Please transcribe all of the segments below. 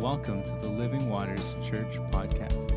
welcome to the Living Waters Church podcast.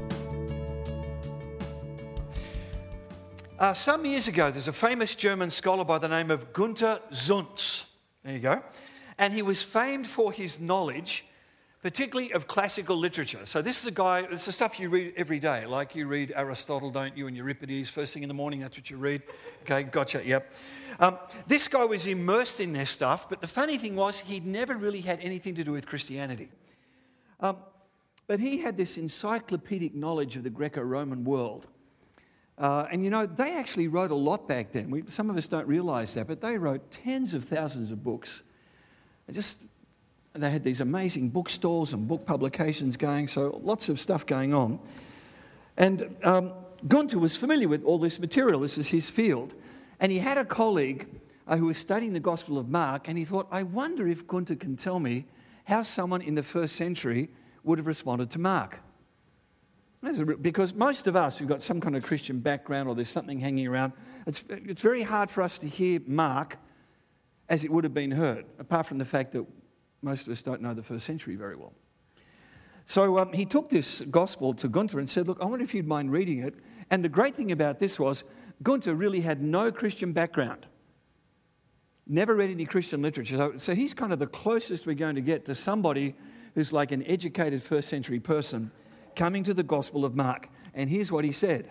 Some years ago, there's a famous German scholar by the name of Gunther Zuntz. There you go. And he was famed for his knowledge, particularly of classical literature. So this is a guy, it's the stuff you read every day. Like you read Aristotle, don't you, and Euripides, first thing in the morning, that's what you read. Okay, gotcha, yep. This guy was immersed in this stuff, but the funny thing was he'd never really had anything to do with Christianity. But he had this encyclopedic knowledge of the Greco-Roman world. And you know, they actually wrote a lot back then. Some of us don't realize that, but they wrote tens of thousands of books. They had these amazing bookstores and book publications going, so lots of stuff going on. And Gunther was familiar with all this material. This is his field. And he had a colleague who was studying the Gospel of Mark, and he thought, I wonder if Gunther can tell me how someone in the first century would have responded to Mark. Because most of us who've got some kind of Christian background or there's something hanging around, it's very hard for us to hear Mark as it would have been heard, apart from the fact that most of us don't know the first century very well. So he took this gospel to Gunther and said, look, I wonder if you'd mind reading it. And the great thing about this was Gunther really had no Christian background. Never read any Christian literature. So he's kind of the closest we're going to get to somebody who's like an educated first century person coming to the Gospel of Mark. And here's what he said.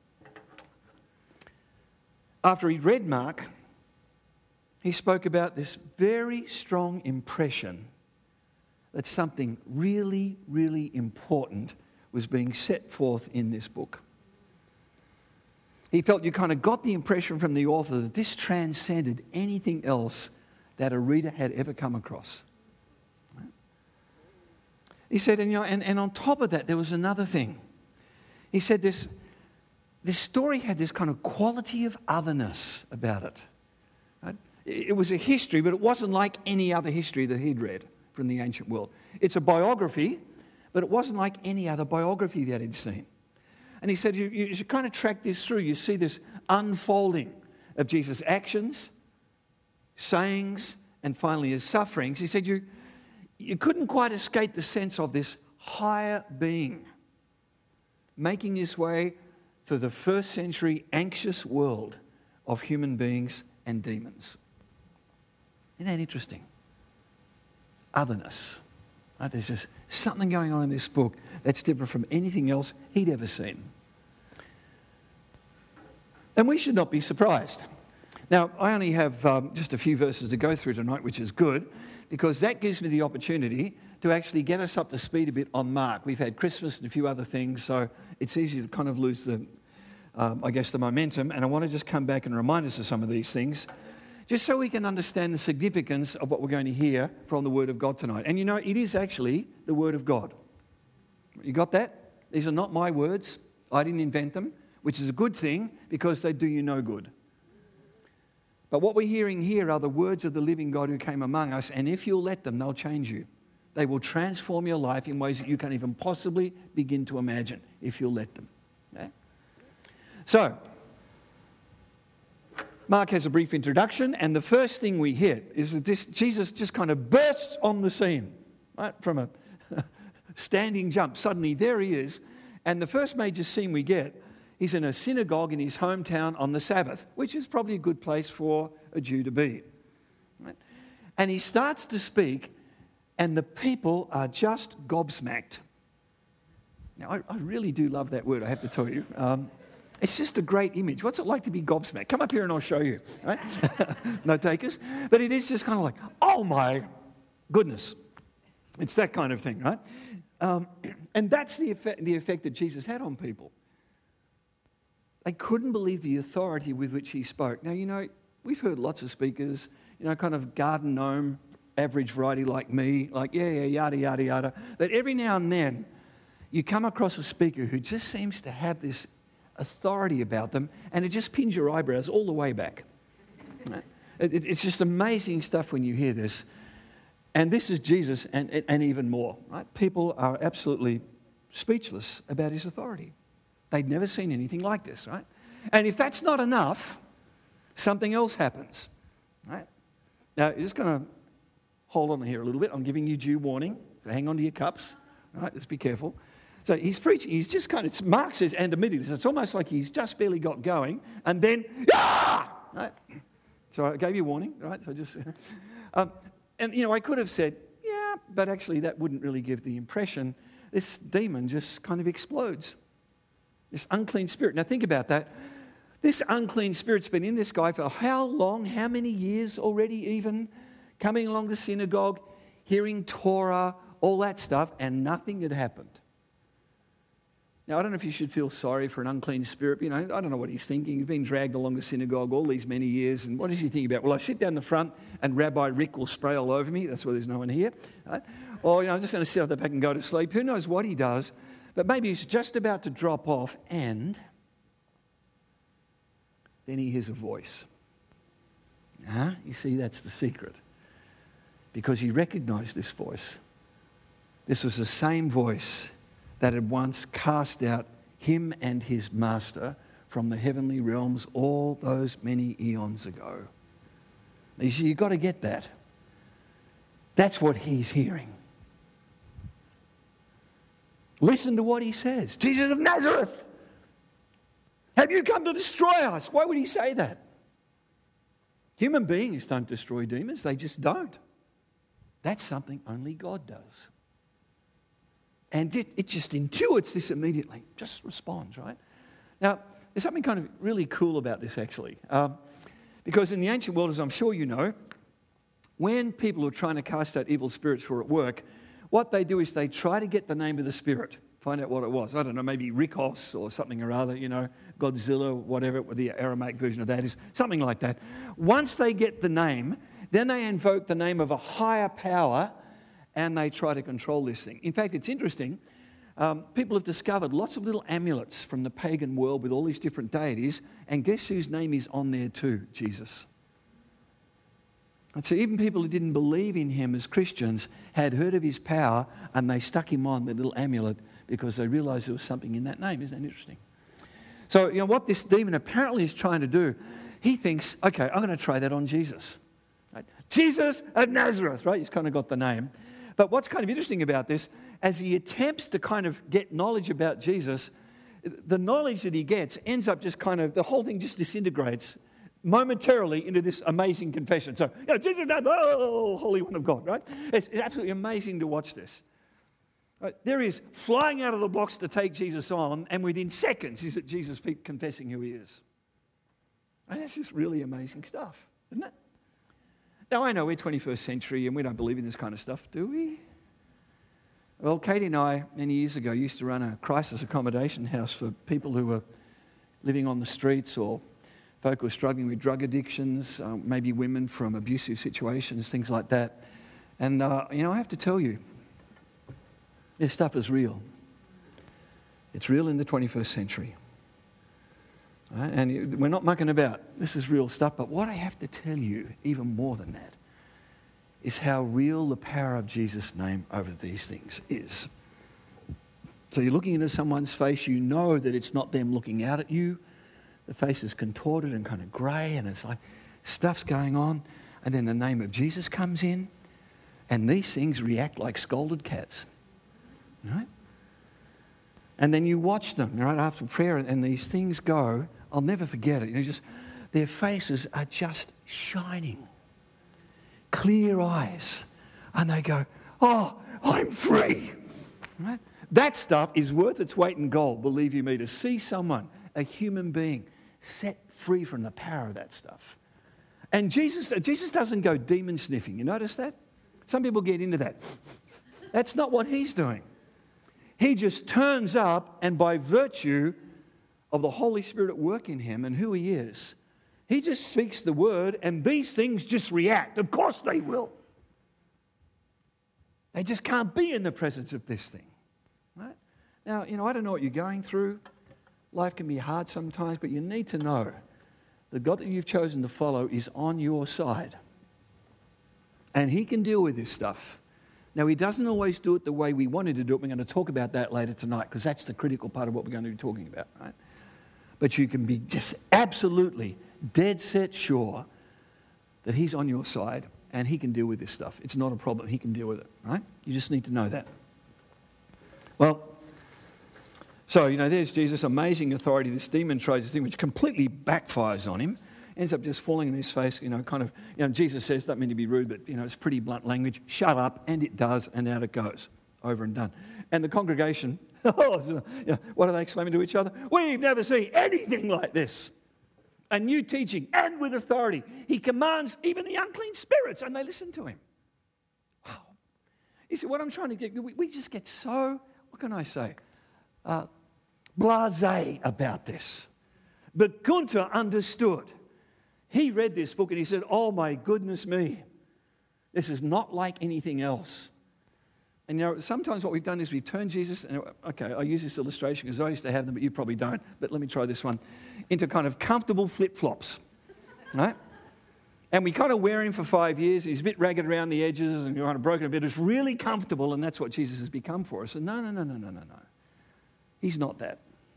After he'd read Mark, he spoke about this very strong impression that something really, really important was being set forth in this book. He felt you kind of got the impression from the author that this transcended anything else that a reader had ever come across. He said, and on top of that, there was another thing. He said this story had this kind of quality of otherness about it. Right? It was a history, but it wasn't like any other history that he'd read from the ancient world. It's a biography, but it wasn't like any other biography that he'd seen. And he said, you should kind of track this through. You see this unfolding of Jesus' actions, sayings, and finally his sufferings. He said, you couldn't quite escape the sense of this higher being making his way through the first century anxious world of human beings and demons. Isn't that interesting? Otherness. Right? There's just something going on in this book that's different from anything else he'd ever seen. And we should not be surprised. Now, I only have just a few verses to go through tonight, which is good, because that gives me the opportunity to actually get us up to speed a bit on Mark. We've had Christmas and a few other things, so it's easy to kind of lose the momentum. And I want to just come back and remind us of some of these things, just so we can understand the significance of what we're going to hear from the Word of God tonight. And you know, it is actually the Word of God. You got that? These are not my words. I didn't invent them, which is a good thing because they do you no good. But what we're hearing here are the words of the living God who came among us, and if you'll let them, they'll change you. They will transform your life in ways that you can't even possibly begin to imagine if you'll let them. Okay? So, Mark has a brief introduction, and the first thing we hit is that Jesus just kind of bursts on the scene, right? From a standing jump. Suddenly, there he is, and the first major scene we get, he's in a synagogue in his hometown on the Sabbath, which is probably a good place for a Jew to be. Right? And he starts to speak, and the people are just gobsmacked. Now, I really do love that word, I have to tell you. It's just a great image. What's it like to be gobsmacked? Come up here and I'll show you. Right? No takers. But it is just kind of like, oh my goodness. It's that kind of thing, right? And that's the effect that Jesus had on people. They couldn't believe the authority with which he spoke. Now, you know, we've heard lots of speakers, you know, kind of garden gnome, average variety like me, like, yeah, yada, yada, yada. But every now and then, you come across a speaker who just seems to have this authority about them, and it just pins your eyebrows all the way back. Right? It's just amazing stuff when you hear this. And this is Jesus and even more. Right? People are absolutely speechless about his authority. They'd never seen anything like this, right? And if that's not enough, something else happens, right? Now, you're just going to hold on here a little bit. I'm giving you due warning, so hang on to your cups. right? Let's be careful. So he's preaching. He's just kind of, Mark says, and immediately. So it's almost like he's just barely got going, and then, right? So I gave you a warning, right? So just, and I could have said, yeah, but actually that wouldn't really give the impression. This demon just kind of explodes. This unclean spirit. Now think about that. This unclean spirit's been in this guy for how long? How many years already even? Coming along to synagogue, hearing Torah, all that stuff, and nothing had happened. Now, I don't know if you should feel sorry for an unclean spirit. I don't know what he's thinking. He's been dragged along to synagogue all these many years, and what does he think about? Well, I sit down the front, and Rabbi Rick will spray all over me. That's why there's no one here. Right? Or, I'm just going to sit off the back and go to sleep. Who knows what he does? But maybe he's just about to drop off, and then he hears a voice. You see, that's the secret. Because he recognized this voice. This was the same voice that had once cast out him and his master from the heavenly realms all those many eons ago. You see, you've got to get that. That's what he's hearing. Listen to what he says. Jesus of Nazareth, have you come to destroy us? Why would he say that? Human beings don't destroy demons. They just don't. That's something only God does. And it just intuits this immediately, just responds, right? Now, there's something kind of really cool about this, actually. Because in the ancient world, as I'm sure you know, when people are trying to cast out evil spirits who are at work, what they do is they try to get the name of the spirit, find out what it was. I don't know, maybe Rikos or something or other, Godzilla, whatever the Aramaic version of that is, something like that. Once they get the name, then they invoke the name of a higher power, and they try to control this thing. In fact, it's interesting. People have discovered lots of little amulets from the pagan world with all these different deities, and guess whose name is on there too? Jesus. And so even people who didn't believe in him as Christians had heard of his power, and they stuck him on the little amulet because they realized there was something in that name. Isn't that interesting? So, what this demon apparently is trying to do, he thinks, okay, I'm going to try that on Jesus. Right? Jesus of Nazareth, right? He's kind of got the name. But what's kind of interesting about this, as he attempts to kind of get knowledge about Jesus, the knowledge that he gets ends up just kind of, the whole thing just disintegrates momentarily into this amazing confession. So, Jesus, oh, Holy One of God, right? It's absolutely amazing to watch this. Right? There is flying out of the blocks to take Jesus on, and within seconds is at Jesus' feet confessing who he is. And that's just really amazing stuff, isn't it? Now, I know we're 21st century and we don't believe in this kind of stuff, do we? Well, Katie and I, many years ago, used to run a crisis accommodation house for people who were living on the streets or folk who were struggling with drug addictions, maybe women from abusive situations, things like that. And, I have to tell you, this stuff is real. It's real in the 21st century. Right? And we're not mucking about. This is real stuff. But what I have to tell you, even more than that, is how real the power of Jesus' name over these things is. So you're looking into someone's face, you know that it's not them looking out at you. The face is contorted and kind of grey, and it's like stuff's going on. And then the name of Jesus comes in, and these things react like scolded cats. Right? And then you watch them, right, after prayer, and these things go. I'll never forget it. Their faces are just shining, clear eyes, and they go, "Oh, I'm free." Right? That stuff is worth its weight in gold, believe you me, to see someone, a human being, set free from the power of that stuff. And Jesus doesn't go demon sniffing. You notice that? Some people get into that. That's not what he's doing. He just turns up, and by virtue of the Holy Spirit at work in him and who he is, he just speaks the word, and these things just react. Of course they will. They just can't be in the presence of this thing. Right? Now, I don't know what you're going through. Life can be hard sometimes, but you need to know the God that you've chosen to follow is on your side. And he can deal with this stuff. Now, he doesn't always do it the way we wanted to do it. We're going to talk about that later tonight, because that's the critical part of what we're going to be talking about, right? But you can be just absolutely dead set sure that he's on your side and he can deal with this stuff. It's not a problem. He can deal with it, right? You just need to know that. Well, so, there's Jesus, amazing authority. This demon tries this thing which completely backfires on him, ends up just falling in his face, Jesus says, don't mean to be rude, but, it's pretty blunt language, shut up, and it does, and out it goes, over and done. And the congregation, what are they exclaiming to each other? We've never seen anything like this. A new teaching, and with authority. He commands even the unclean spirits, and they listen to him. Wow. You see, what I'm trying to get, we just get so, what can I say, blasé about this. But Gunther understood. He read this book and he said, oh my goodness me, this is not like anything else. And sometimes what we've done is we've turned Jesus, and okay, I use this illustration because I used to have them, but you probably don't, but let me try this one, into kind of comfortable flip-flops, right? And we kind of wear him for 5 years, he's a bit ragged around the edges and kind of broken a bit, it's really comfortable, and that's what Jesus has become for us. And no. He's not that.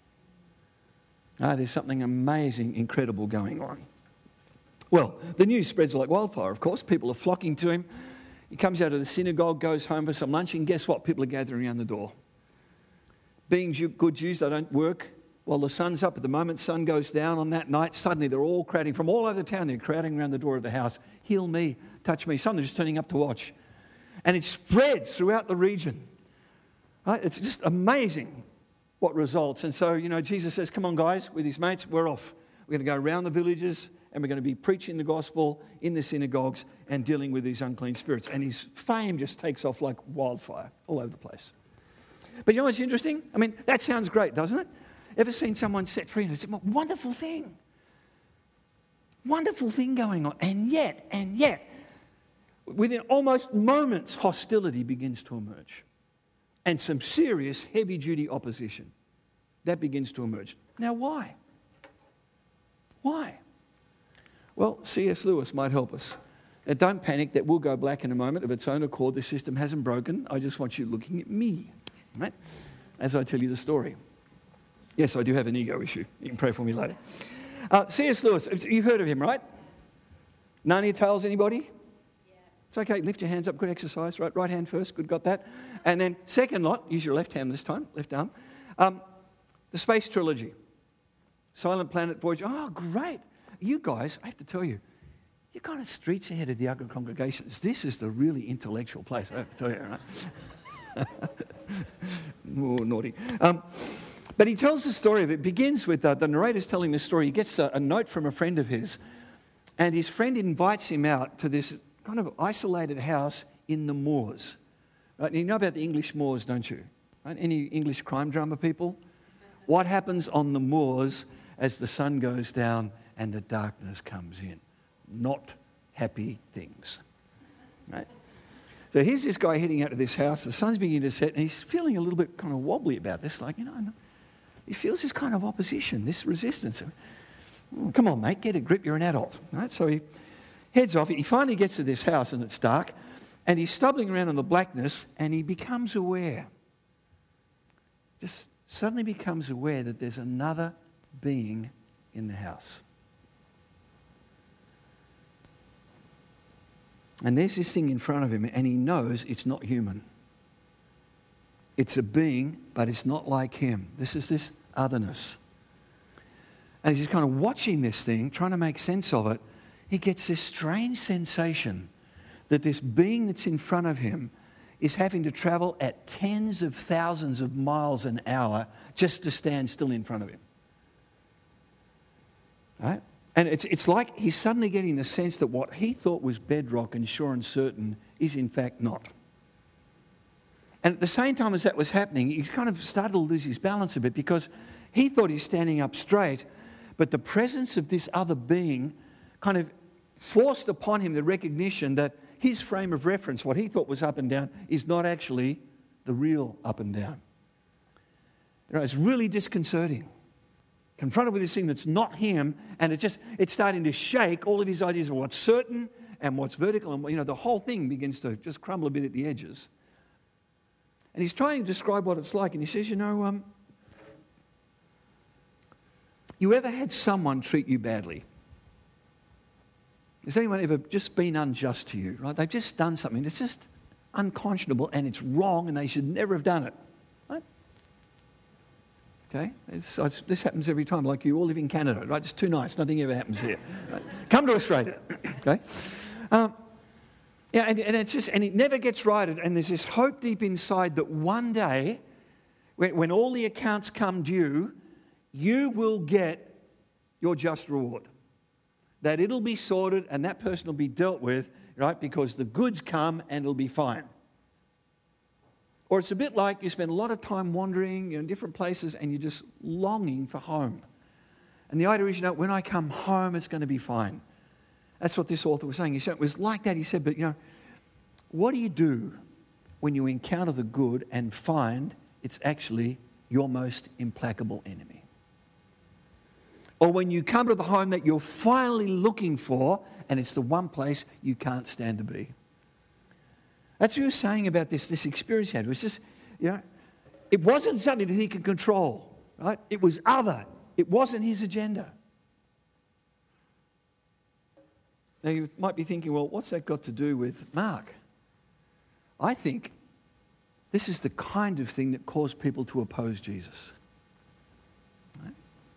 No, there's something amazing, incredible going on. Well, the news spreads like wildfire, of course. People are flocking to him. He comes out of the synagogue, goes home for some lunch, and guess what? People are gathering around the door. Being good Jews, they don't work while the sun's up. At the moment sun goes down on that night, suddenly they're all crowding from all over the town. They're crowding around the door of the house. Heal me, touch me. Some are just turning up to watch. And it spreads throughout the region. Right? It's just amazing what results. And so, Jesus says, come on, guys, with his mates, we're off. We're going to go around the villages and we're going to be preaching the gospel in the synagogues and dealing with these unclean spirits. And his fame just takes off like wildfire all over the place. But you know what's interesting? I mean, that sounds great, doesn't it? Ever seen someone set free and it's a wonderful thing? Wonderful thing going on. And yet, within almost moments, hostility begins to emerge. And some serious, heavy-duty opposition. That begins to emerge. Now, why? Why? Well, C.S. Lewis might help us. Now, don't panic, that will go black in a moment of its own accord. The system hasn't broken. I just want you looking at me, right? As I tell you the story. Yes, I do have an ego issue. You can pray for me later. C.S. Lewis, you've heard of him, right? Narnia Tales, anybody? It's okay, lift your hands up, good exercise. Right hand first, good, got that. And then second lot, use your left hand this time, left arm. The Space Trilogy. Silent Planet, Voyager. Oh, great. You guys, I have to tell you, you're kind of streets ahead of the other congregations. This is the really intellectual place, I have to tell you, right? Oh, naughty. But he tells the story of it. Begins with the narrator's telling the story. He gets a note from a friend of his, and his friend invites him out to this kind of isolated house in the moors. Right? You know about the English moors, don't you? Right? Any English crime drama people? What happens on the moors as the sun goes down and the darkness comes in? Not happy things. Right? So here's this guy heading out to this house. The sun's beginning to set, and he's feeling a little bit kind of wobbly about this. Like, he feels this kind of opposition, this resistance. Come on, mate, get a grip. You're an adult. Right? So he heads off. He finally gets to this house, and it's dark. And he's stumbling around in the blackness, and he becomes aware. Just suddenly becomes aware that there's another being in the house. And there's this thing in front of him, and he knows it's not human. It's a being, but it's not like him. This is this otherness. And he's kind of watching this thing, trying to make sense of it. He gets this strange sensation that this being that's in front of him is having to travel at tens of thousands of miles an hour just to stand still in front of him. Right? And it's like he's suddenly getting the sense that what he thought was bedrock and sure and certain is in fact not. And at the same time as that was happening, he kind of started to lose his balance a bit because he thought he's standing up straight, but the presence of this other being kind of forced upon him the recognition that his frame of reference, what he thought was up and down, is not actually the real up and down. It's really disconcerting. Confronted with this thing that's not him, and it's starting to shake all of his ideas of what's certain and what's vertical, and the whole thing begins to just crumble a bit at the edges. And he's trying to describe what it's like, and he says, you ever had someone treat you badly? Has anyone ever just been unjust to you? Right? They've just done something that's just unconscionable, and it's wrong, and they should never have done it. Right? Okay? This happens every time, like you all live in Canada, right? It's too nice. Nothing ever happens here. Right? Come to Australia, okay? And it never gets righted. And there's this hope deep inside that one day, when all the accounts come due, you will get your just reward. That it'll be sorted and that person will be dealt with, right? Because the goods come and it'll be fine. Or it's a bit like you spend a lot of time wandering in different places and you're just longing for home. And the idea is, when I come home, it's going to be fine. That's what this author was saying. He said it was like that. He said, but what do you do when you encounter the good and find it's actually your most implacable enemy? Or when you come to the home that you're finally looking for and it's the one place you can't stand to be. That's what he was saying about this experience he had. It was just, it wasn't something that he could control, right? It was other. It wasn't his agenda. Now you might be thinking, well, what's that got to do with Mark? I think this is the kind of thing that caused people to oppose Jesus. Right?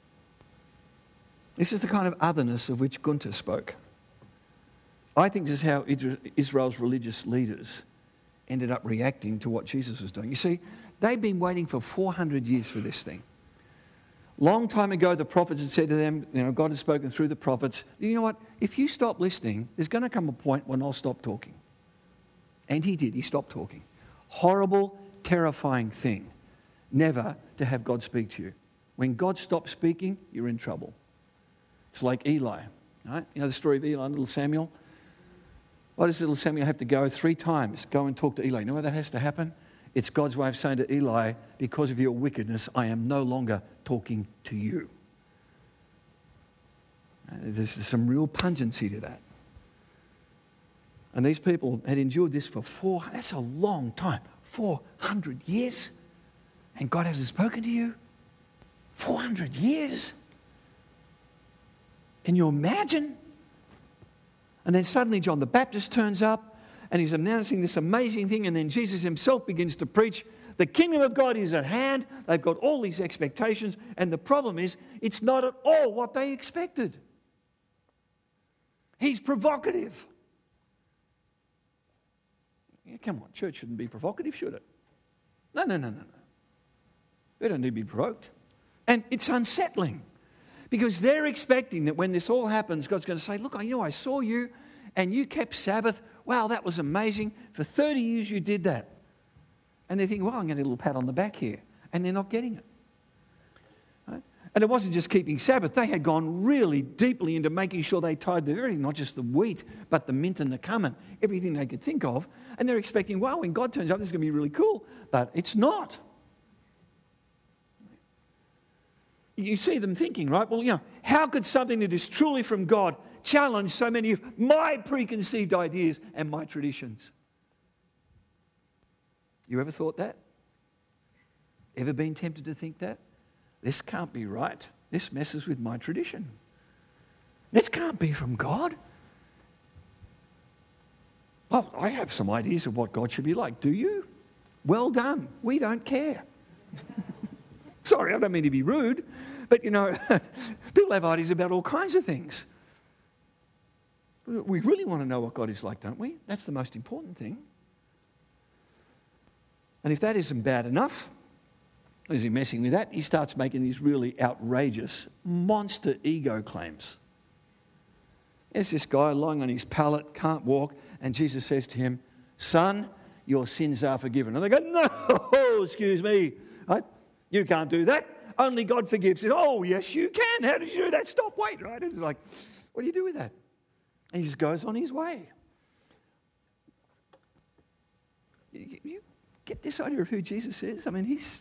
This is the kind of otherness of which Gunther spoke. I think this is how Israel's religious leaders ended up reacting to what Jesus was doing. You see, they've been waiting for 400 years for this thing. Long time ago, the prophets had said to them, God had spoken through the prophets, you know what, if you stop listening, there's going to come a point when I'll stop talking. And he did, he stopped talking. Horrible, terrifying thing, never to have God speak to you. When God stops speaking, you're in trouble. It's like Eli, right? You know the story of Eli and little Samuel? Why does little Samuel have to go 3 times, go and talk to Eli? You know why that has to happen? It's God's way of saying to Eli, because of your wickedness, I am no longer talking to you. There's some real pungency to that. And these people had endured this for that's a long time, 400 years. And God hasn't spoken to you? 400 years? Can you imagine? And then suddenly John the Baptist turns up and he's announcing this amazing thing, and then Jesus himself begins to preach, the kingdom of God is at hand. They've got all these expectations, and the problem is it's not at all what they expected. He's provocative. Yeah, come on, church shouldn't be provocative, should it? No. We don't need to be provoked. And it's unsettling. Because they're expecting that when this all happens, God's going to say, look, I saw you and you kept Sabbath. Wow, that was amazing. For 30 years you did that. And they think, well, I'm going to get a little pat on the back here. And they're not getting it. Right? And it wasn't just keeping Sabbath. They had gone really deeply into making sure they tied everything, not just the wheat, but the mint and the cumin, everything they could think of. And they're expecting, wow, when God turns up, this is going to be really cool. But it's not. You see them thinking, right? Well, how could something that is truly from God challenge so many of my preconceived ideas and my traditions? You ever thought that? Ever been tempted to think that? This can't be right. This messes with my tradition. This can't be from God. Well, I have some ideas of what God should be like. Do you? Well done. We don't care. Sorry, I don't mean to be rude, but people have ideas about all kinds of things. We really want to know what God is like, don't we? That's the most important thing. And if that isn't bad enough, as he's messing with that, he starts making these really outrageous, monster ego claims. There's this guy lying on his pallet, can't walk, and Jesus says to him, son, your sins are forgiven. And they go, no, excuse me, right? You can't do that. Only God forgives it. Oh, yes, you can. How did you do that? Stop, wait, right? It's like, what do you do with that? And he just goes on his way. You get this idea of who Jesus is? I mean, he's...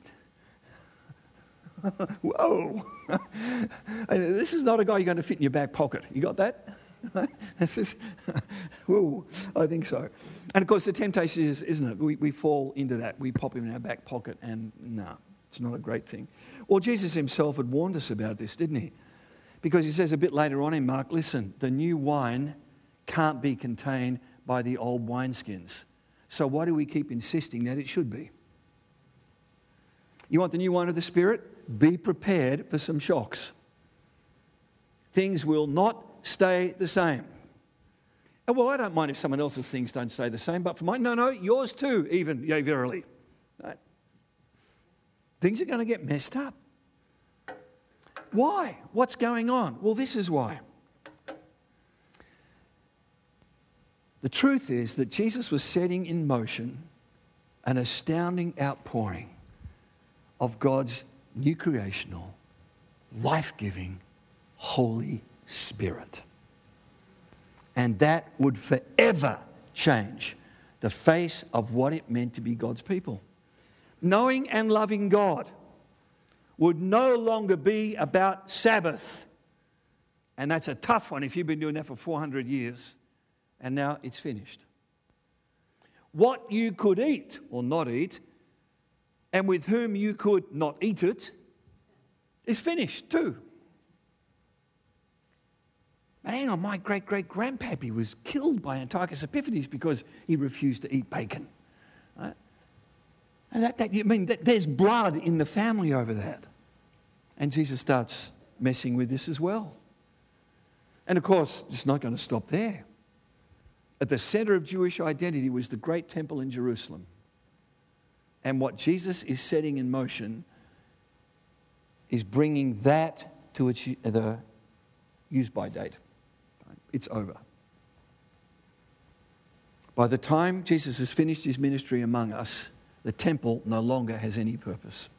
Whoa. This is not a guy you're going to fit in your back pocket. You got that? This is, whoa, I think so. And of course, the temptation is, isn't it? We fall into that. We pop him in our back pocket, and no, it's not a great thing. Well, Jesus himself had warned us about this, didn't he? Because he says a bit later on in Mark, listen, the new wine can't be contained by the old wineskins. So why do we keep insisting that it should be? You want the new wine of the Spirit? Be prepared for some shocks. Things will not stay the same. And well, I don't mind if someone else's things don't stay the same, but for mine, no, yours too, even, yea, verily. Right? Things are going to get messed up. Why? What's going on? Well, this is why. The truth is that Jesus was setting in motion an astounding outpouring of God's new creational, life-giving, Holy Spirit. And that would forever change the face of what it meant to be God's people. Knowing and loving God would no longer be about Sabbath. And that's a tough one if you've been doing that for 400 years. And now it's finished. What you could eat or not eat, and with whom you could not eat it, is finished too. But hang on, my great-great-grandpappy was killed by Antiochus Epiphanes because he refused to eat bacon. Right? And there's blood in the family over that. And Jesus starts messing with this as well. And of course, it's not going to stop there. At the center of Jewish identity was the great temple in Jerusalem. And what Jesus is setting in motion is bringing that to the use-by date. It's over. By the time Jesus has finished his ministry among us, the temple no longer has any purpose.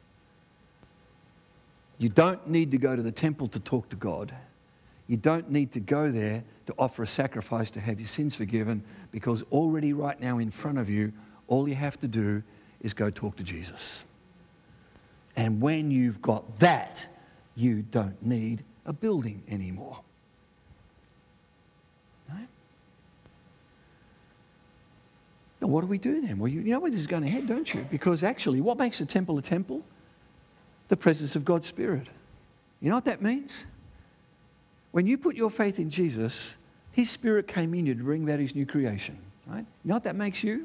You don't need to go to the temple to talk to God. You don't need to go there to offer a sacrifice to have your sins forgiven, because already right now in front of you, all you have to do is go talk to Jesus. And when you've got that, you don't need a building anymore. Right? Now what do we do then? Well, you know where this is going ahead, don't you? Because actually, what makes a temple? The presence of God's Spirit. You know what that means? When you put your faith in Jesus, his Spirit came in you to bring about his new creation. Right? You know what that makes you?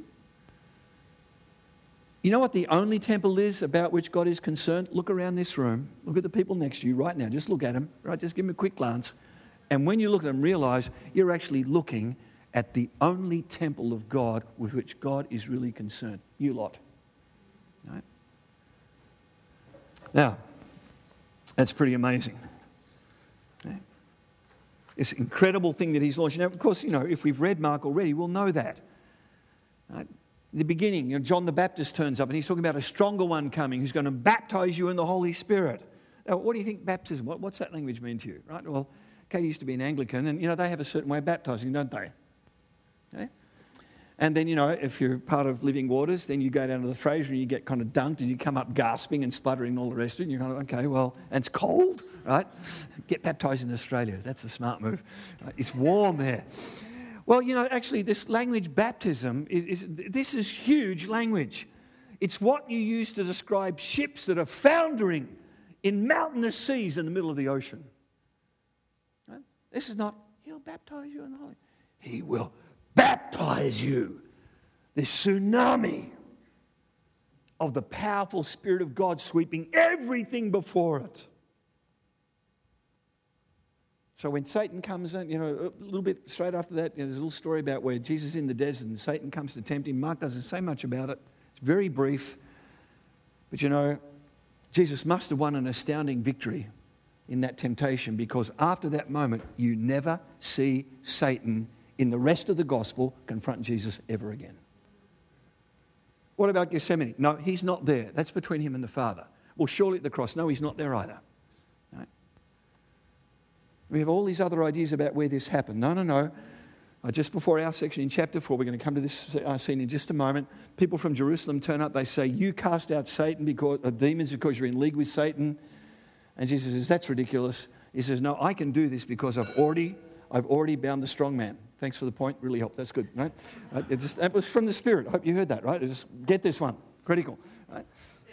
You know what the only temple is about which God is concerned? Look around this room. Look at the people next to you right now. Just look at them. Right? Just give them a quick glance. And when you look at them, realize you're actually looking at the only temple of God with which God is really concerned. You lot. Right? Now, that's pretty amazing. Okay? This incredible thing that he's launching. Now, of course, if we've read Mark already, we'll know that. Right? In the beginning, John the Baptist turns up and he's talking about a stronger one coming who's going to baptize you in the Holy Spirit. Now, what do you think baptism, what's that language mean to you? Right? Well, Katie used to be an Anglican and, they have a certain way of baptizing, don't they? Okay? And then, if you're part of Living Waters, then you go down to the Fraser and you get kind of dunked and you come up gasping and spluttering and all the rest of it. And you're kind of, okay, well, and it's cold, right? Get baptized in Australia. That's a smart move. Right? It's warm there. Well, actually this language baptism, this is huge language. It's what you use to describe ships that are foundering in mountainous seas in the middle of the ocean. Right? This is not, he'll baptize you in the Holy. He will baptize you. This tsunami of the powerful Spirit of God sweeping everything before it. So when Satan comes in, a little bit straight after that, there's a little story about where Jesus is in the desert and Satan comes to tempt him. Mark doesn't say much about it. It's very brief. But Jesus must have won an astounding victory in that temptation, because after that moment, you never see Satan in the rest of the gospel confront Jesus ever again. What about Gethsemane? No, he's not there. That's between him and the Father. Well, surely at the cross. No, he's not there either. Right? We have all these other ideas about where this happened. No. Just before our section in chapter 4, we're going to come to this scene in just a moment. People from Jerusalem turn up. They say, you cast out demons because you're in league with Satan. And Jesus says, that's ridiculous. He says, no, I can do this because I've already bound the strong man. Thanks for the point. Really helped. That's good. Right? That was from the Spirit. I hope you heard that. Right? Just get this one. Critical. Right?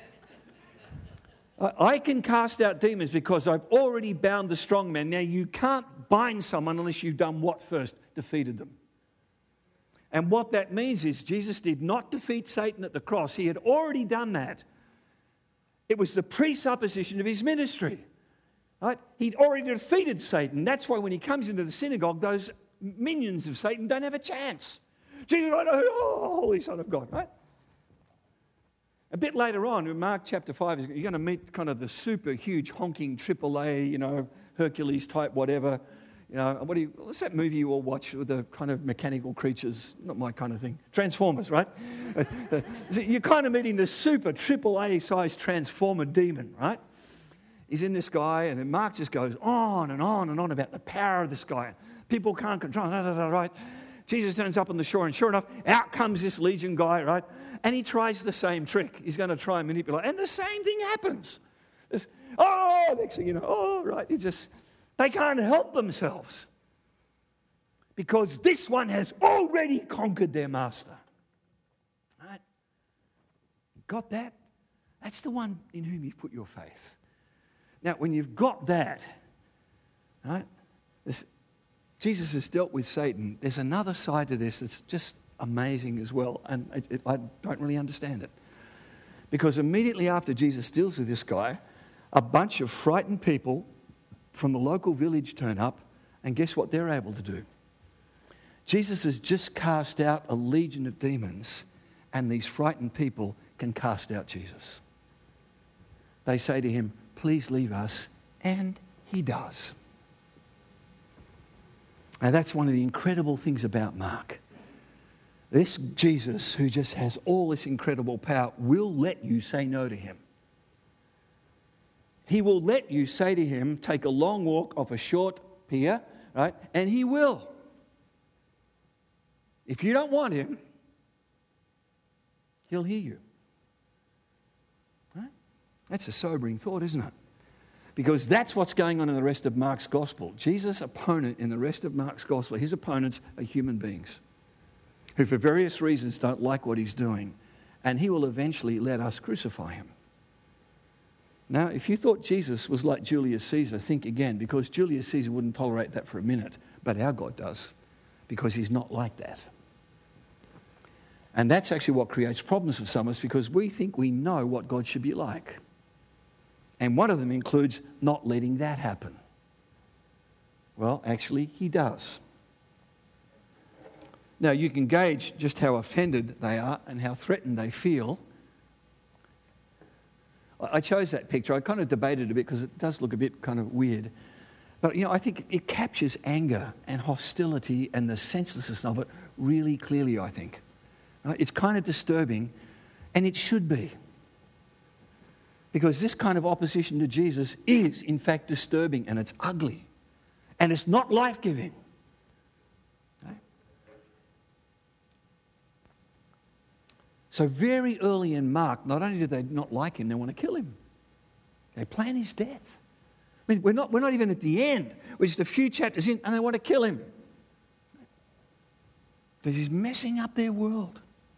I can cast out demons because I've already bound the strong man. Now, you can't bind someone unless you've done what first? Defeated them. And what that means is Jesus did not defeat Satan at the cross. He had already done that. It was the presupposition of his ministry. Right? He'd already defeated Satan. That's why when he comes into the synagogue, those minions of Satan don't have a chance. Jesus, oh, Holy Son of God, right? A bit later on, in Mark chapter 5, you're going to meet kind of the super huge honking AAA, Hercules type whatever. What's that movie you all watch with the kind of mechanical creatures? Not my kind of thing. Transformers, right? You're kind of meeting the super AAA sized Transformer demon, right? He's in this guy, and then Mark just goes on and on and on about the power of this guy. People can't control, right? Jesus turns up on the shore, and sure enough, out comes this legion guy, right? And he tries the same trick. He's going to try and manipulate, and the same thing happens. Next thing you know, right? They can't help themselves because this one has already conquered their master. Right? Got that? That's the one in whom you've put your faith. Now, when you've got that, right, Jesus has dealt with Satan. There's another side to this that's just amazing as well, and I don't really understand it. Because immediately after Jesus deals with this guy, a bunch of frightened people from the local village turn up, and guess what they're able to do? Jesus has just cast out a legion of demons, and these frightened people can cast out Jesus. They say to him, "Please leave us," and he does. Now that's one of the incredible things about Mark. This Jesus, who just has all this incredible power, will let you say no to him. He will let you say to him, take a long walk off a short pier, right? And he will. If you don't want him, he'll hear you. Right? That's a sobering thought, isn't it? Because that's what's going on in the rest of Mark's gospel. Jesus' opponent in the rest of Mark's gospel, his opponents are human beings who for various reasons don't like what he's doing. And he will eventually let us crucify him. Now, if you thought Jesus was like Julius Caesar, think again, because Julius Caesar wouldn't tolerate that for a minute, but our God does, because he's not like that. And that's actually what creates problems for some of us, because we think we know what God should be like. And one of them includes not letting that happen. Well, actually, he does. Now, you can gauge just how offended they are and how threatened they feel. I chose that picture. I kind of debated a bit because it does look a bit kind of weird. But, I think it captures anger and hostility and the senselessness of it really clearly, I think. It's kind of disturbing, and it should be. Because this kind of opposition to Jesus is, in fact, disturbing, and it's ugly. And it's not life-giving. Okay? So very early in Mark, not only do they not like him, they want to kill him. They plan his death. I mean, we're not even at the end. We're just a few chapters in, and they want to kill him. Because he's messing up their world.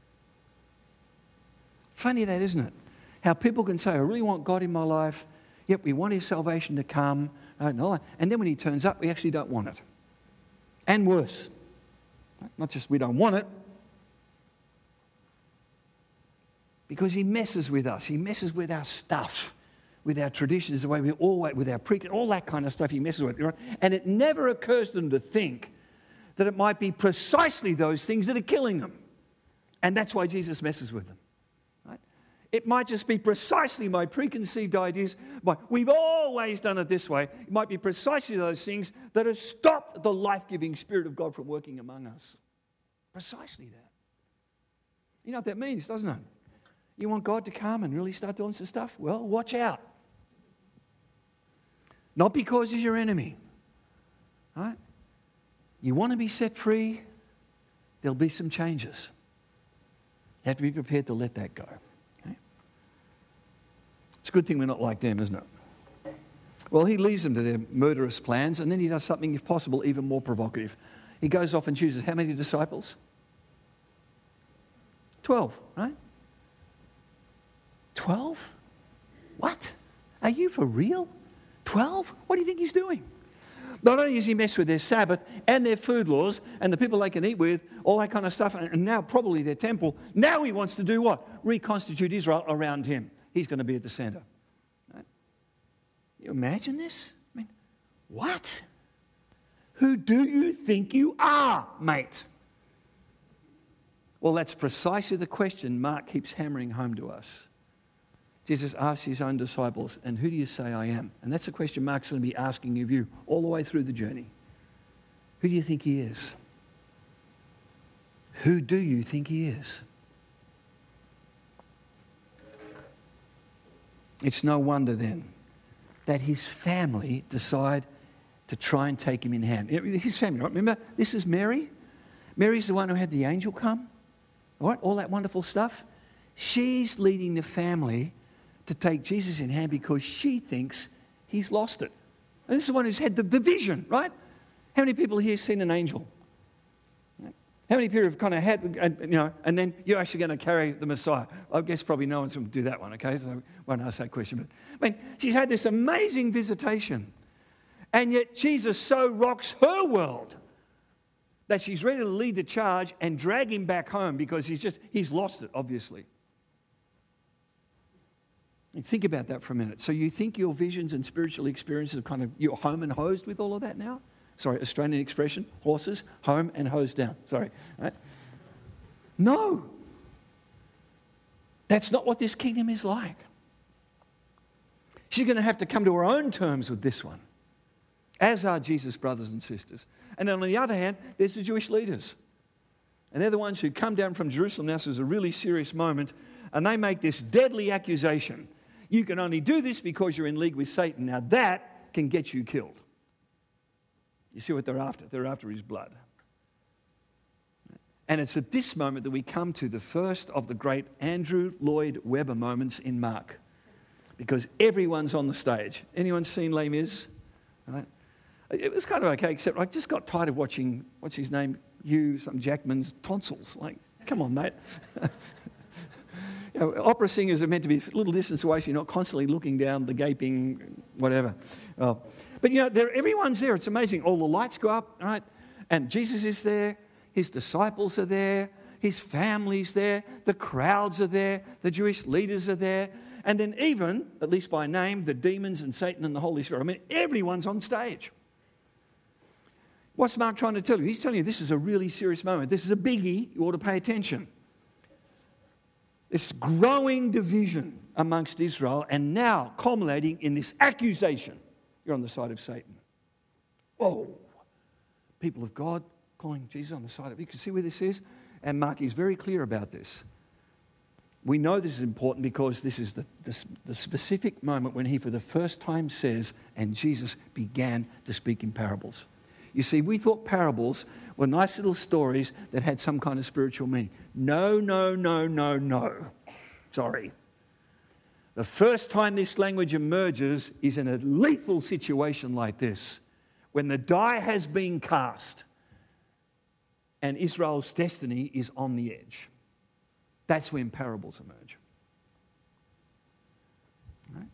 Funny that, isn't it? How people can say, I really want God in my life. Yep, we want his salvation to come. And then when he turns up, we actually don't want it. And worse. Not just we don't want it. Because he messes with us. He messes with our stuff. With our traditions, the way we always, with our all that kind of stuff he messes with. And it never occurs to them to think that it might be precisely those things that are killing them. And that's why Jesus messes with them. Right? It might just be precisely my preconceived ideas, but we've always done it this way. It might be precisely those things that have stopped the life-giving Spirit of God from working among us. Precisely that. You know what that means, doesn't it? You want God to come and really start doing some stuff? Well, watch out. Not because he's your enemy. Right? You want to be set free, there'll be some changes. You have to be prepared to let that go. Okay? It's a good thing we're not like them, isn't it? Well, he leaves them to their murderous plans, and then he does something, if possible, even more provocative. He goes off and chooses how many disciples? 12, right? 12? What? Are you for real? 12? What do you think he's doing? Not only does he mess with their Sabbath and their food laws and the people they can eat with, all that kind of stuff, and now probably their temple, now he wants to do what? Reconstitute Israel around him. He's going to be at the center. You imagine this? I mean, what? Who do you think you are, mate? Well, that's precisely the question Mark keeps hammering home to us. Jesus asked his own disciples, and who do you say I am? And that's a question Mark's going to be asking of you all the way through the journey. Who do you think he is? Who do you think he is? It's no wonder then that his family decide to try and take him in hand. His family, right? Remember, this is Mary. Mary's the one who had the angel come. Right? All that wonderful stuff. She's leading the family to take Jesus in hand because she thinks he's lost it. And this is the one who's had the vision, right? How many people here have seen an angel? How many people have kind of had, and then you're actually going to carry the Messiah? I guess probably no one's going to do that one, okay? So I won't ask that question. But I mean, she's had this amazing visitation. And yet Jesus so rocks her world that she's ready to lead the charge and drag him back home because he's lost it, obviously. And think about that for a minute. So you think your visions and spiritual experiences are kind of, you're home and hosed with all of that now? Sorry, Australian expression, horses, home and hosed down. Sorry. Right? No. That's not what this kingdom is like. She's going to have to come to her own terms with this one, as are Jesus' brothers and sisters. And then on the other hand, there's the Jewish leaders. And they're the ones who come down from Jerusalem now, so it's a really serious moment, and they make this deadly accusation. You can only do this because you're in league with Satan. Now that can get you killed. You see what they're after? They're after his blood. And it's at this moment that we come to the first of the great Andrew Lloyd Webber moments in Mark. Because everyone's on the stage. Anyone seen Les Mis? Right? It was kind of okay, except I just got tired of watching, what's his name, Jackman's tonsils. Like, come on, mate. Opera singers are meant to be a little distance away so you're not constantly looking down the gaping whatever. But everyone's there. It's amazing. All the lights go up, right? And Jesus is there. His disciples are there. His family's there. The crowds are there. The Jewish leaders are there. And then even, at least by name, the demons and Satan and the Holy Spirit. I mean, everyone's on stage. What's Mark trying to tell you? He's telling you this is a really serious moment. This is a biggie. You ought to pay attention. This growing division amongst Israel and now culminating in this accusation. You're on the side of Satan. Whoa. People of God calling Jesus on the side of... You can see where this is? And Mark is very clear about this. We know this is important because this is the specific moment when he for the first time says, and Jesus began to speak in parables. You see, we thought parables were nice little stories that had some kind of spiritual meaning. No. Sorry. The first time this language emerges is in a lethal situation like this, when the die has been cast and Israel's destiny is on the edge. That's when parables emerge. Right?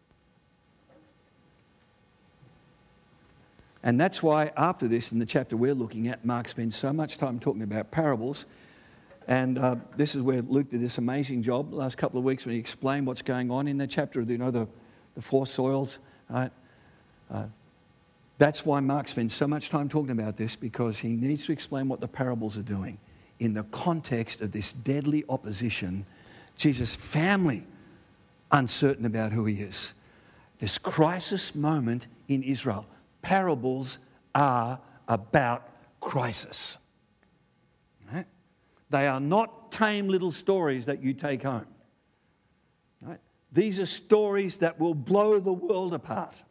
And that's why after this, in the chapter we're looking at, Mark spends so much time talking about parables. And this is where Luke did this amazing job the last couple of weeks when he explained what's going on in the chapter of the four soils. Right? That's why Mark spends so much time talking about this, because he needs to explain what the parables are doing in the context of this deadly opposition. Jesus' family uncertain about who he is. This crisis moment in Israel. Parables are about crisis. Right? They are not tame little stories that you take home. Right? These are stories that will blow the world apart.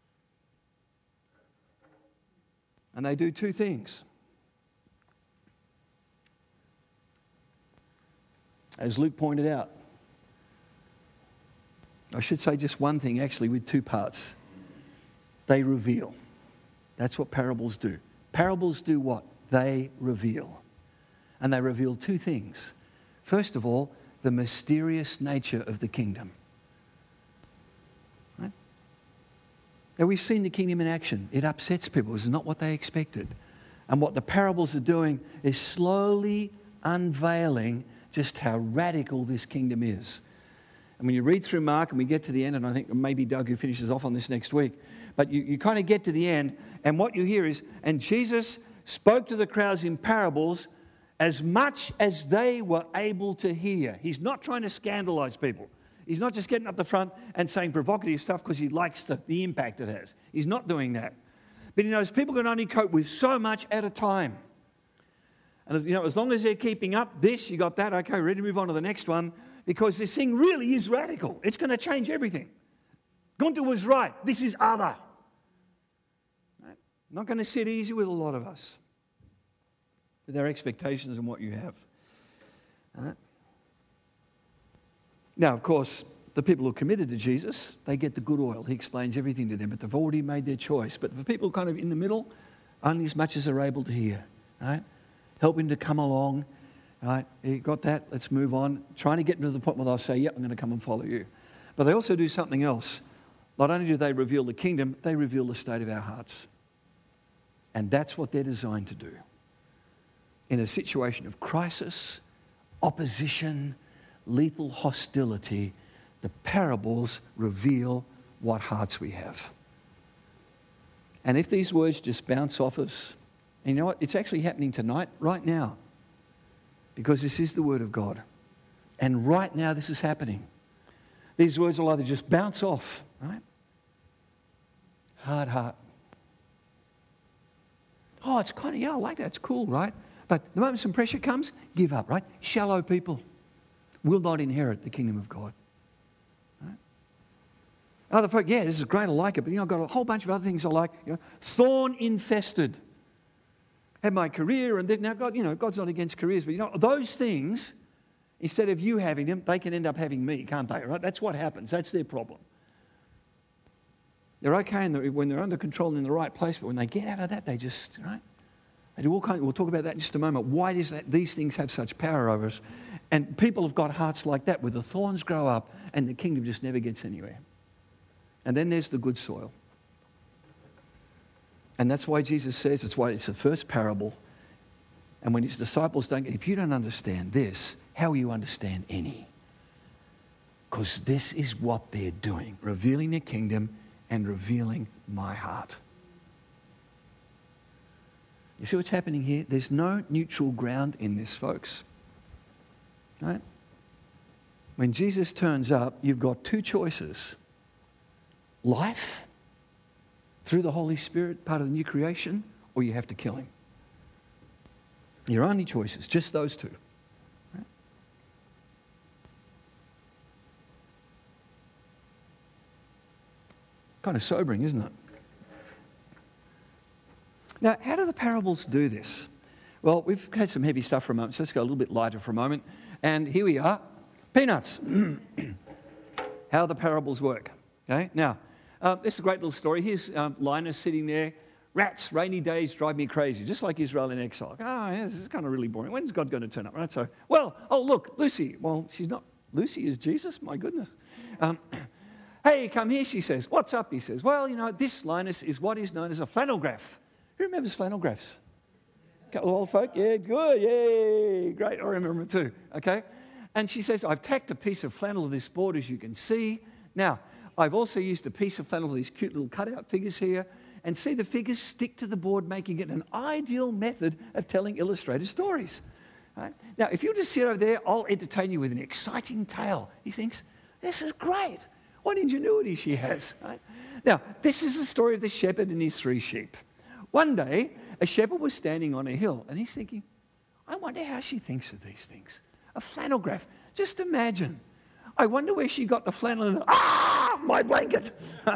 And they do two things. As Luke pointed out, I should say just one thing actually with two parts. They reveal. That's what parables do. Parables do what? They reveal. And they reveal two things. First of all, the mysterious nature of the kingdom. Right? Now we've seen the kingdom in action. It upsets people. It's not what they expected. And what the parables are doing is slowly unveiling just how radical this kingdom is. And when you read through Mark and we get to the end, and I think maybe Doug who finishes off on this next week, but you kind of get to the end, and what you hear is, and Jesus spoke to the crowds in parables as much as they were able to hear. He's not trying to scandalize people. He's not just getting up the front and saying provocative stuff because he likes the impact it has. He's not doing that. But he knows people can only cope with so much at a time. And as long as they're keeping up this, you got that, okay, ready to move on to the next one, because this thing really is radical. It's going to change everything. Gunther was right. This is other. Right? Not going to sit easy with a lot of us, with our expectations and what you have. Right? Now, of course, the people who are committed to Jesus, they get the good oil. He explains everything to them, but they've already made their choice. But for people kind of in the middle, only as much as they're able to hear. Right? Help him to come along. Right? You got that? Let's move on. Trying to get to the point where they'll say, yep, I'm going to come and follow you. But they also do something else. Not only do they reveal the kingdom, they reveal the state of our hearts. And that's what they're designed to do. In a situation of crisis, opposition, lethal hostility, the parables reveal what hearts we have. And if these words just bounce off us, and you know what? It's actually happening tonight, right now, because this is the Word of God. And right now this is happening. These words will either just bounce off, right? Hard heart. Oh, it's kind of, yeah, I like that. It's cool, right? But the moment some pressure comes, give up, right? Shallow people will not inherit the kingdom of God. Right? Other folk, yeah, this is great, I like it, but I've got a whole bunch of other things I like. Thorn infested. Had my career, and now God, God's not against careers, but those things, instead of you having them, they can end up having me, can't they? Right? That's what happens. That's their problem. They're okay when they're under control and in the right place, but when they get out of that, they just, right? They do all kinds. We'll talk about that in just a moment. Why does these things have such power over us? And people have got hearts like that, where the thorns grow up and the kingdom just never gets anywhere. And then there's the good soil. And that's why Jesus says, it's why it's the first parable. And when his disciples don't get, if you don't understand this, how will you understand any? Because this is what they're doing, revealing their kingdom and revealing my heart. You see what's happening here? There's no neutral ground in this, folks. Right? When Jesus turns up, you've got two choices. Life through the Holy Spirit, part of the new creation, or you have to kill him. Your only choices, just those two. Right? Kind of sobering, isn't it? Now, how do the parables do this? Well, we've had some heavy stuff for a moment, so let's go a little bit lighter for a moment. And here we are. Peanuts. How the parables work. Okay, now, this is a great little story. Here's Linus sitting there. Rats, rainy days drive me crazy, just like Israel in exile. Yeah, this is kind of really boring. When's God going to turn up? Right? So, look, Lucy. Well, she's not. Lucy is Jesus? My goodness. Hey, come here, she says. What's up? He says. Well, this Linus is what is known as a flannel graph. Who remembers flannel graphs? A couple of old folk? Yeah, good. Yay. Great. I remember it too. Okay. And she says, I've tacked a piece of flannel to this board, as you can see. Now, I've also used a piece of flannel with these cute little cutout figures here. And see the figures stick to the board, making it an ideal method of telling illustrated stories. Right? Now, if you just sit over there, I'll entertain you with an exciting tale. He thinks, this is great. What ingenuity she has. Right? Now, this is the story of the shepherd and his 3 sheep. One day, a shepherd was standing on a hill, and he's thinking, I wonder how she thinks of these things. A flannel graph. Just imagine. I wonder where she got the flannel and, my blanket.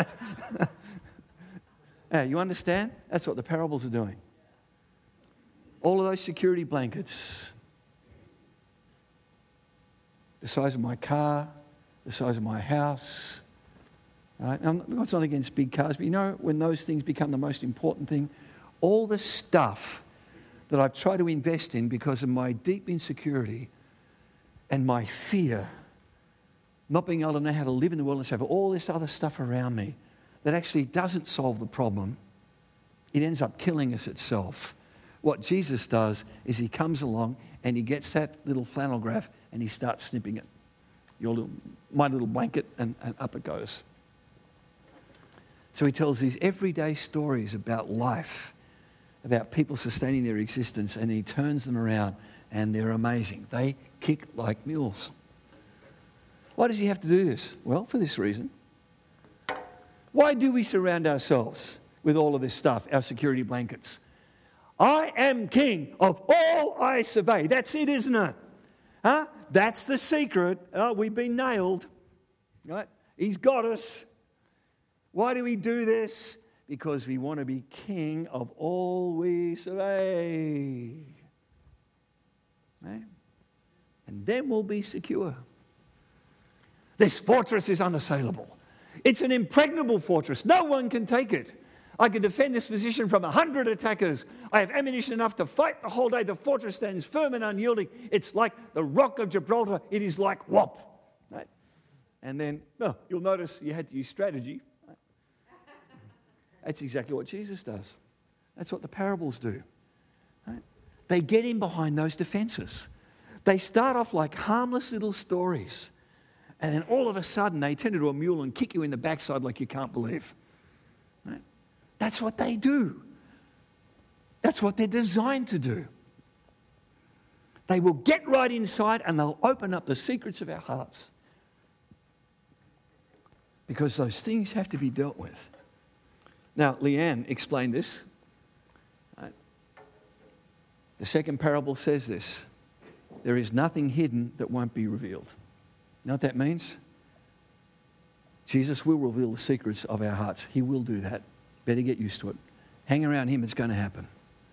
You understand? That's what the parables are doing. All of those security blankets. The size of my car, the size of my house. Right? Now, it's not against big cars, but when those things become the most important thing, all the stuff that I've tried to invest in because of my deep insecurity and my fear, not being able to know how to live in the world and have all this other stuff around me that actually doesn't solve the problem. It ends up killing us itself. What Jesus does is he comes along and he gets that little flannel graph and he starts snipping it. my little blanket, and up it goes. So he tells these everyday stories about life, about people sustaining their existence, and he turns them around, and they're amazing. They kick like mules. Why does he have to do this? Well, for this reason. Why do we surround ourselves with all of this stuff, our security blankets? I am king of all I survey. That's it, isn't it? Huh? That's the secret. Oh, we've been nailed. Right? He's got us. Why do we do this? Because we want to be king of all we survey. Right? And then we'll be secure. This fortress is unassailable. It's an impregnable fortress. No one can take it. I can defend this position from 100 attackers. I have ammunition enough to fight the whole day. The fortress stands firm and unyielding. It's like the rock of Gibraltar. It is like whop. Right? And then, you'll notice you had to use strategy. Right? That's exactly what Jesus does. That's what the parables do. Right? They get in behind those defenses. They start off like harmless little stories. And then all of a sudden they turn into a mule and kick you in the backside like you can't believe. Right? That's what they do. That's what they're designed to do. They will get right inside and they'll open up the secrets of our hearts. Because those things have to be dealt with. Now, Leanne explained this. Right? The second parable says this. There is nothing hidden that won't be revealed. You know what that means? Jesus will reveal the secrets of our hearts. He will do that. Better get used to it. Hang around him, it's going to happen.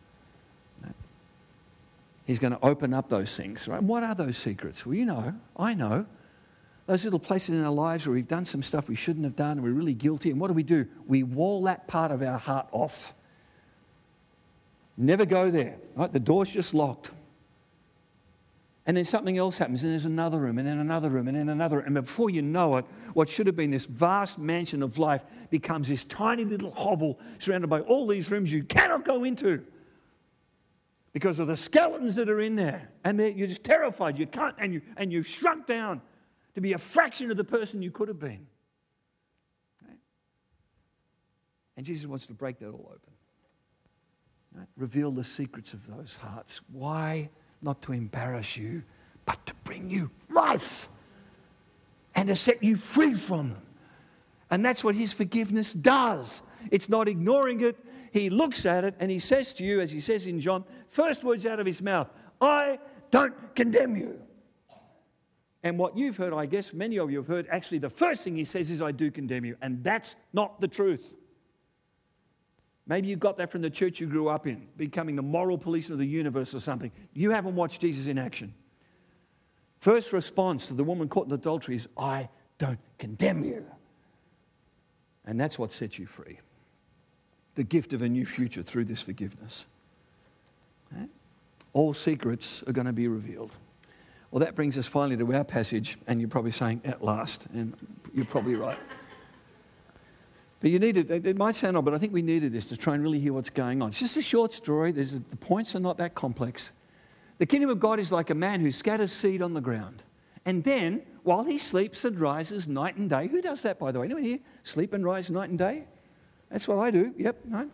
He's going to open up those things. Right? What are those secrets? Well, you know, I know. Those little places in our lives where we've done some stuff we shouldn't have done and we're really guilty. And what do? We wall that part of our heart off. Never go there. Right? The door's just locked. And then something else happens, and there's another room, and then another room, and then another room. And before you know it, what should have been this vast mansion of life becomes this tiny little hovel surrounded by all these rooms you cannot go into because of the skeletons that are in there. And you're just terrified. You can't, and you've shrunk down to be a fraction of the person you could have been. Right? And Jesus wants to break that all open. Right? Reveal the secrets of those hearts. Why? Not to embarrass you, but to bring you life and to set you free from them. And that's what his forgiveness does. It's not ignoring it. He looks at it and he says to you, as he says in John, first words out of his mouth, I don't condemn you. And what you've heard, I guess many of you have heard, actually the first thing he says is, I do condemn you. And that's not the truth. Maybe you got that from the church you grew up in, becoming the moral policeman of the universe or something. You haven't watched Jesus in action. First response to the woman caught in adultery is, I don't condemn you. And that's what sets you free. The gift of a new future through this forgiveness. Right? All secrets are going to be revealed. Well, that brings us finally to our passage, and you're probably saying, at last, and you're probably right. But you needed, it might sound odd, but I think we needed this to try and really hear what's going on. It's just a short story. The points are not that complex. The kingdom of God is like a man who scatters seed on the ground. And then, while he sleeps and rises night and day. Who does that, by the way? Anyone here sleep and rise night and day? That's what I do. Yep. Right.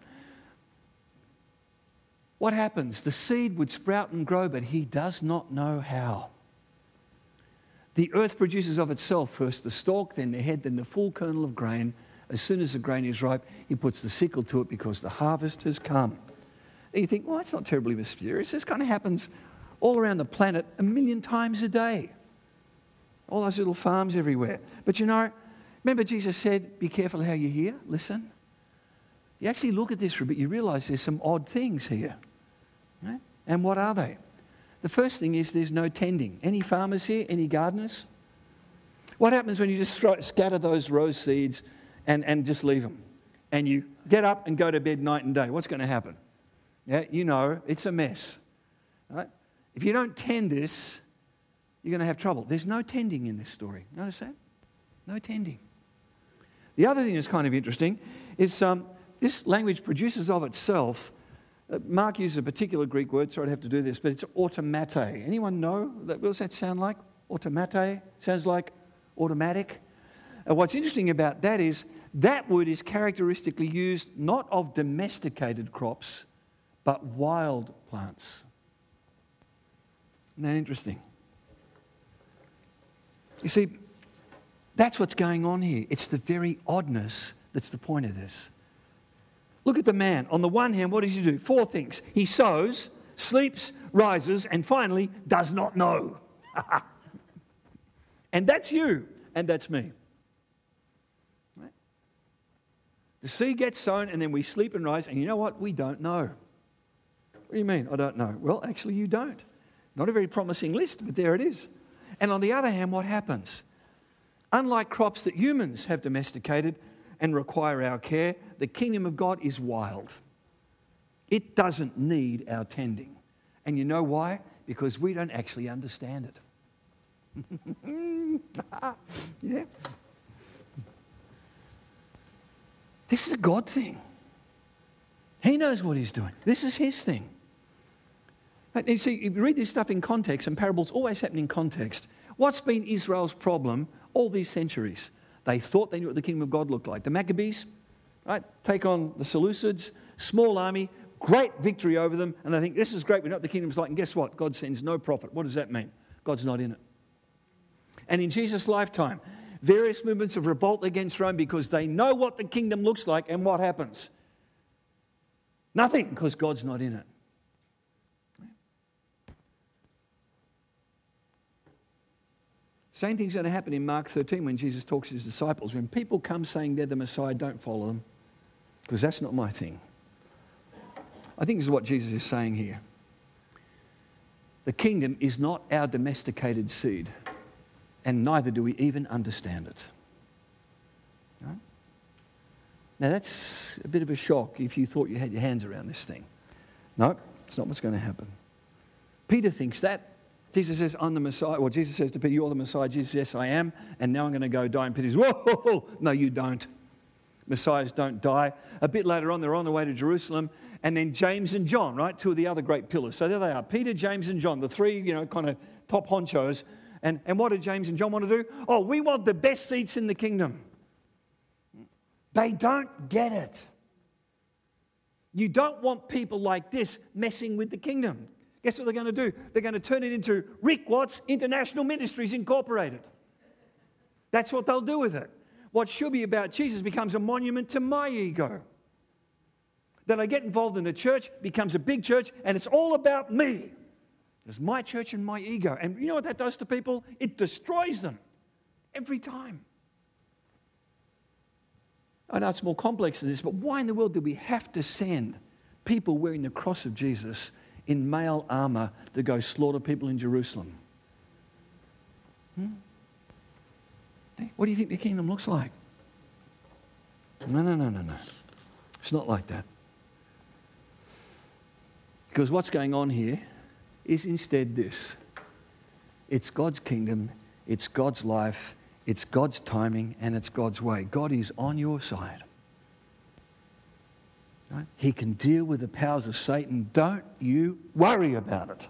What happens? The seed would sprout and grow, but he does not know how. The earth produces of itself first the stalk, then the head, then the full kernel of grain. As soon as the grain is ripe, he puts the sickle to it because the harvest has come. And you think, well, that's not terribly mysterious. This kind of happens all around the planet 1,000,000 times a day. All those little farms everywhere. But you know, remember Jesus said, be careful how you hear, listen. You actually look at this for a bit, you realise there's some odd things here. Right? And what are they? The first thing is there's no tending. Any farmers here? Any gardeners? What happens when you just scatter those rose seeds and just leave them? And you get up and go to bed night and day. What's going to happen? Yeah, you know, it's a mess. Right? If you don't tend this, you're going to have trouble. There's no tending in this story. Notice that? No tending. The other thing that's kind of interesting is this language produces of itself. Mark uses a particular Greek word, so I'd have to do this, but it's automate. Anyone know? What does that sound like? Automate sounds like automatic. And what's interesting about that is that word is characteristically used not of domesticated crops, but wild plants. Isn't that interesting? You see, that's what's going on here. It's the very oddness that's the point of this. Look at the man. On the one hand, what does he do? 4 things. He sows, sleeps, rises, and finally does not know. And that's you, and that's me. Right? The seed gets sown, and then we sleep and rise, and you know what? We don't know. What do you mean, I don't know? Well, actually, you don't. Not a very promising list, but there it is. And on the other hand, what happens? Unlike crops that humans have domesticated and require our care, the kingdom of God is wild. It doesn't need our tending. And you know why? Because we don't actually understand it. Yeah. This is a God thing. He knows what he's doing. This is his thing. And you see, if you read this stuff in context, and parables always happen in context, what's been Israel's problem all these centuries? They thought they knew what the kingdom of God looked like. The Maccabees, right, take on the Seleucids, small army, great victory over them, and they think, this is great, we know what the kingdom's like, and guess what? God sends no prophet. What does that mean? God's not in it. And in Jesus' lifetime, various movements of revolt against Rome because they know what the kingdom looks like, and what happens? Nothing, because God's not in it. Same thing's going to happen in Mark 13 when Jesus talks to his disciples. When people come saying they're the Messiah, don't follow them, because that's not my thing. I think this is what Jesus is saying here. The kingdom is not our domesticated seed, and neither do we even understand it. Right? Now that's a bit of a shock if you thought you had your hands around this thing. No, it's not what's going to happen. Peter thinks that. Jesus says, I'm the Messiah. Well, Jesus says to Peter, you're the Messiah. Jesus says, yes, I am. And now I'm going to go die. And Peter says, whoa, no, you don't. Messiahs don't die. A bit later on, they're on the way to Jerusalem. And then James and John, right? 2 of the other great pillars. So there they are. Peter, James, and John, the 3, kind of top honchos. And what did James and John want to do? Oh, we want the best seats in the kingdom. They don't get it. You don't want people like this messing with the kingdom. Guess what they're going to do? They're going to turn it into Rick Watts International Ministries Incorporated. That's what they'll do with it. What should be about Jesus becomes a monument to my ego. That I get involved in a church, becomes a big church, and it's all about me. It's my church and my ego. And you know what that does to people? It destroys them every time. I know it's more complex than this, but why in the world do we have to send people wearing the cross of Jesus in male armour to go slaughter people in Jerusalem? What do you think the kingdom looks like? No. It's not like that. Because what's going on here is instead this. It's God's kingdom, it's God's life, it's God's timing, and it's God's way. God is on your side. Right? He can deal with the powers of Satan. Don't you worry about it.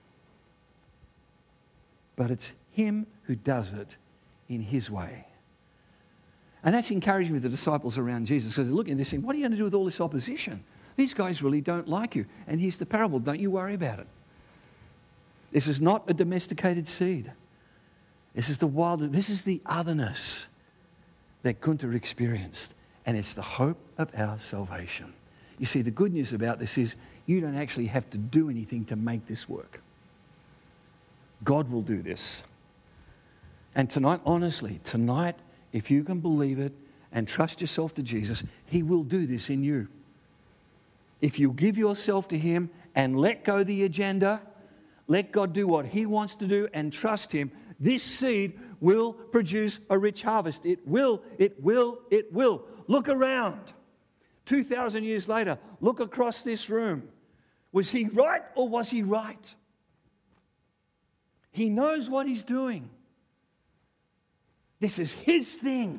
But it's him who does it in his way. And that's encouraging with the disciples around Jesus, because they're looking at this saying, what are you going to do with all this opposition? These guys really don't like you. And here's the parable. Don't you worry about it. This is not a domesticated seed. This is the wild, this is the otherness that Gunther experienced. And it's the hope of our salvation. You see, the good news about this is you don't actually have to do anything to make this work. God will do this. And tonight, honestly, if you can believe it and trust yourself to Jesus, he will do this in you. If you give yourself to him and let go the agenda, let God do what he wants to do and trust him, this seed will produce a rich harvest. It will. Look around. 2,000 years later, look across this room. Was he right or was he right? He knows what he's doing. This is his thing.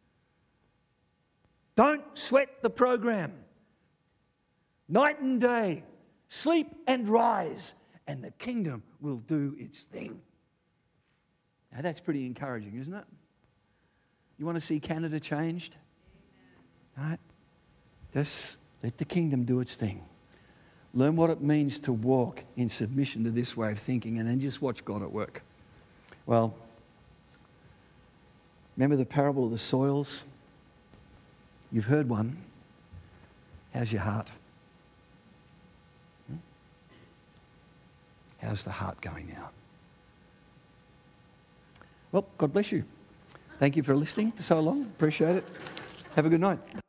Don't sweat the program. Night and day, sleep and rise, and the kingdom will do its thing. Now that's pretty encouraging, isn't it? You want to see Canada changed? Right? Just let the kingdom do its thing. Learn what it means to walk in submission to this way of thinking, and then just watch God at work. Well, remember the parable of the soils? You've heard one. How's your heart? How's the heart going now? Well, God bless you. Thank you for listening for so long. Appreciate it. Have a good night.